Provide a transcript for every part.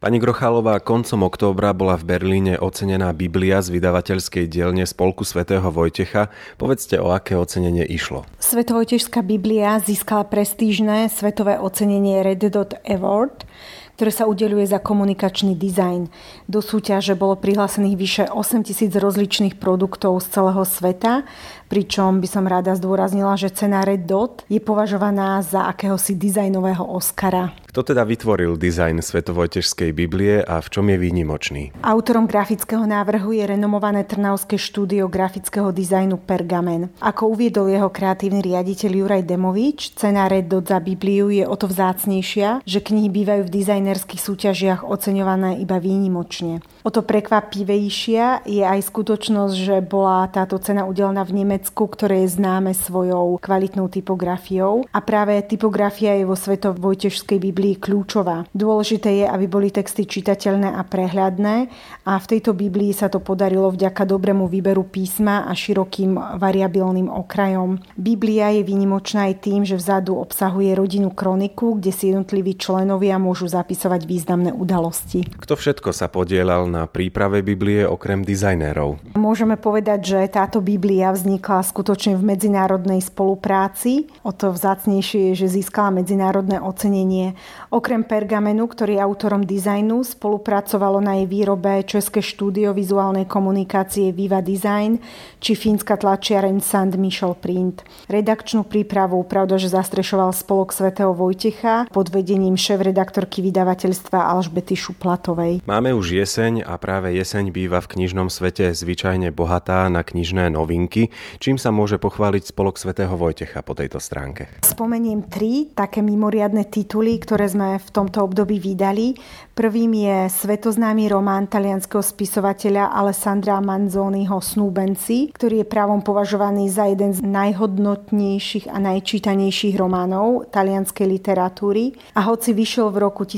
Pani Grochálová, koncom októbra bola v Berlíne ocenená Biblia z vydavateľskej dielne Spolku svätého Vojtecha. Povedzte, o aké ocenenie išlo. Svetovojtešská Biblia získala prestížne svetové ocenenie Red Dot Award, ktoré sa udeľuje za komunikačný dizajn. Do súťaže bolo prihlásených vyše 8 000 rozličných produktov z celého sveta, pričom by som rada zdôraznila, že cena Red Dot je považovaná za akéhosi dizajnového Oscara. Kto teda vytvoril dizajn Svetovojtešskej Biblie a v čom je výnimočný? Autorom grafického návrhu je renomované trnavské štúdio grafického dizajnu Pergamen. Ako uviedol jeho kreatívny riaditeľ Juraj Demovič, cena Red Dot za Bibliu je o to vzácnejšia, že knihy bývajú v dizajnerských súťažiach oceňované iba výnimočne. O to prekvapivejšia je aj skutočnosť, že bola táto cena udelená v Nemecku, ktoré je známe svojou kvalitnou typografiou, a práve typografia je vo Svetovojtešskej Biblii kľúčová. Dôležité je, aby boli texty čitateľné a prehľadné, a v tejto Biblii sa to podarilo vďaka dobrému výberu písma a širokým variabilným okrajom. Biblia je výnimočná aj tým, že vzadu obsahuje rodinnú kroniku, kde si jednotliví členovia môžu zapisovať významné udalosti. Kto všetko sa podieľal na príprave Biblie okrem dizajnérov? Môžeme povedať, že táto Biblia vznikla skutočne v medzinárodnej spolupráci. O to vzácnejšie je, že získala medzinárodné ocenenie. Okrem Pergamenu, ktorý je autorom dizajnu, spolupracovalo na jej výrobe české štúdio vizuálnej komunikácie Viva Design či fínska tlačiareň Sand Michel Print. Redakčnú prípravu, pravda, že zastrešoval Spolok svätého Vojtecha pod vedením šéfredaktorky vydavateľstva Alžbety Šuplatovej. Máme už jeseň a práve jeseň býva v knižnom svete zvyčajne bohatá na knižné novinky. Čím sa môže pochváliť Spolok svätého Vojtecha po tejto stránke? Spomeniem 3 také mimoriadne tituly, ktoré sme v tomto období vydali. Prvým je svetoznámy román talianskeho spisovateľa Alessandra Manzoniho Snúbenci, ktorý je právom považovaný za jeden z najhodnotnejších a najčítanejších románov talianskej literatúry. A hoci vyšiel v roku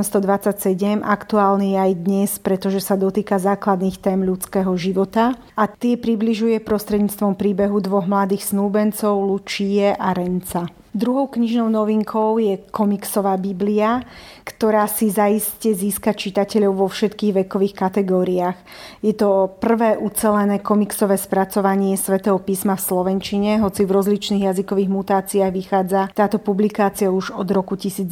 1827, aktuálny je aj dnes, pretože sa dotýka základných tém ľudského života a tie približuje prostredníctvom príbehu dvoch mladých snúbencov Lucie a Renca. Druhou knižnou novinkou je komiksová Biblia, ktorá si zaiste získa čitateľov vo všetkých vekových kategóriách. Je to prvé ucelené komiksové spracovanie Svätého písma v slovenčine, hoci v rozličných jazykových mutáciách vychádza táto publikácia už od roku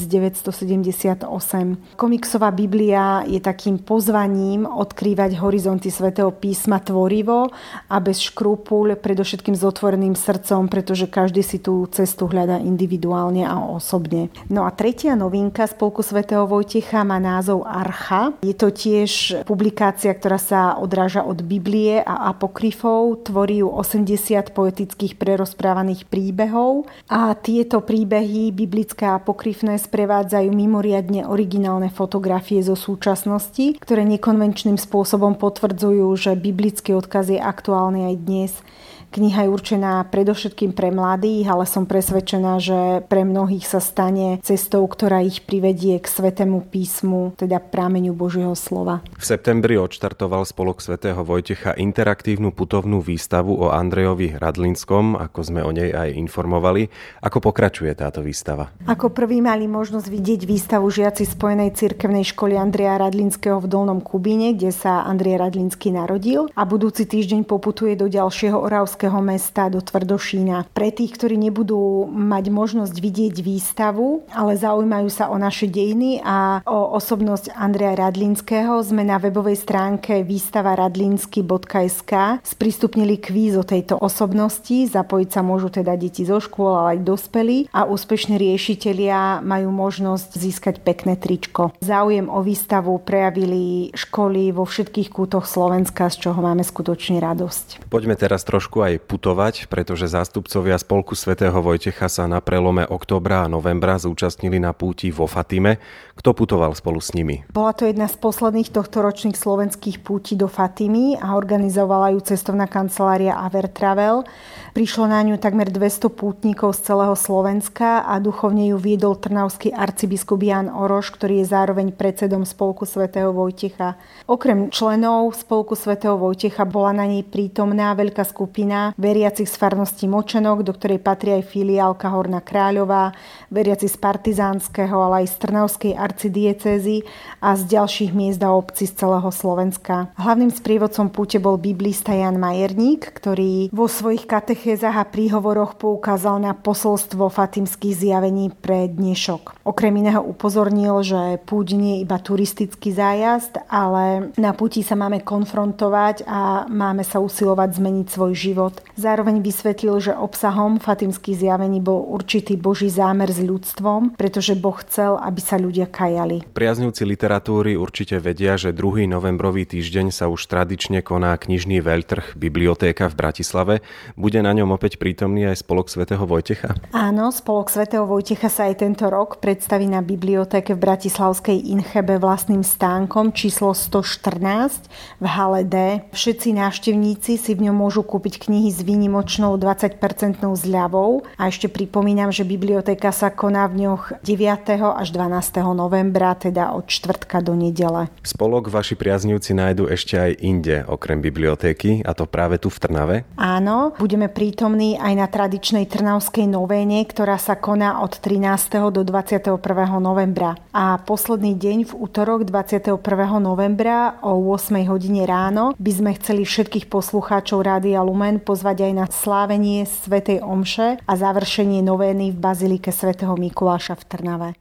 1978. Komiksová Biblia je takým pozvaním odkrývať horizonty Svätého písma tvorivo a bez škrúpuľ, predovšetkým s otvoreným srdcom, pretože každý si tú cestu hľadá individuálne a osobne. No a tretia novinka Spolku svätého Vojtecha má názov Archa. Je to tiež publikácia, ktorá sa odráža od Biblie a apokryfov. Tvorí ju 80 poetických prerozprávaných príbehov a tieto príbehy biblické a apokryfné sprevádzajú mimoriadne originálne fotografie zo súčasnosti, ktoré nekonvenčným spôsobom potvrdzujú, že biblický odkaz je aktuálny aj dnes. Kniha je určená predovšetkým pre mladých, ale som presvedčená, že pre mnohých sa stane cestou, ktorá ich privedie k Svätému písmu, teda prámeňu Božieho slova. V septembri odštartoval Spolok svätého Vojtecha interaktívnu putovnú výstavu o Andrejovi Radlinskom, ako sme o nej aj informovali. Ako pokračuje táto výstava? Ako prvý mali možnosť vidieť výstavu žiaci Spojenej cirkevnej školy Andreja Radlinského v Dolnom Kubíne, kde sa Andrej Radlinský narodil, a budúci týždeň poputuje do ďalšieho oravského mesta, do Tvrdošína. Pre tých, ktorí nebudú mať možnosť vidieť výstavu, ale zaujímajú sa o naše dejiny a o osobnosť Andreja Radlinského, sme na webovej stránke výstavaradlinsky.sk sprístupnili kvíz o tejto osobnosti. Zapojiť sa môžu teda deti zo škôl, ale aj dospelí, a úspešní riešitelia majú možnosť získať pekné tričko. Záujem o výstavu prejavili školy vo všetkých kútoch Slovenska, z čoho máme skutočne radosť. Poďme teraz trošku aj putovať, pretože zástupcovia Spolku svätého Vojtecha sa na prelome októbra a novembra zúčastnili na púti vo Fatime. Kto putoval spolu s nimi? Bola to jedna z posledných tohtoročných slovenských pútí do Fatimy a organizovala ju cestovná kancelária Aver Travel. Prišlo na ňu takmer 200 pútnikov z celého Slovenska a duchovne ju viedol trnavský arcibiskup Ján Oroš, ktorý je zároveň predsedom Spolku svätého Vojtecha. Okrem členov Spolku svätého Vojtecha bola na nej prítomná veľká skupina skupina veriacich z farnosti Močenok, do ktorej patrí aj filiálka Horná Kráľová, veriaci z Partizánskeho, ale aj z Trnavskej arcidiecézy a z ďalších miest a obcí z celého Slovenska. Hlavným sprievodcom púte bol biblista Jan Majerník, ktorý vo svojich katechézach a príhovoroch poukázal na posolstvo fatimských zjavení pre dnešok. Okrem iného upozornil, že púť nie je iba turistický zájazd, ale na púti sa máme konfrontovať a máme sa usilovať zmeniť svoj život. Zároveň vysvetlil, že obsahom fatimských zjavení bol určitý Boží zámer s ľudstvom, pretože Boh chcel, aby sa ľudia kajali. Priaznivci literatúry určite vedia, že 2. novembrový týždeň sa už tradične koná knižný veľtrh Bibliotéka v Bratislave. Bude na ňom opäť prítomný aj Spolok svätého Vojtecha? Áno, Spolok svätého Vojtecha sa aj tento rok predstaví na Bibliotéke v bratislavskej Inchebe vlastným stánkom číslo 114 v hale D. Všetci návštevníci si v ňom môžu kúpiť knihy s výnimočnou 20% zľavou a ešte pripomínam, že bibliotéka sa koná v dňoch 9. až 12. novembra, teda od štvrtka do nedele. Spolok vaši priaznivci nájdu ešte aj inde, okrem bibliotéky, a to práve tu v Trnave? Áno, budeme prítomní aj na tradičnej trnavskej novéne, ktorá sa koná od 13. do 21. novembra. A posledný deň v utorok 21. novembra o 8 hodine ráno by sme chceli všetkých poslucháčov Rádia Lumen pozvať aj na slávenie svätej omše a završenie novény v bazilike svätého Mikuláša v Trnave.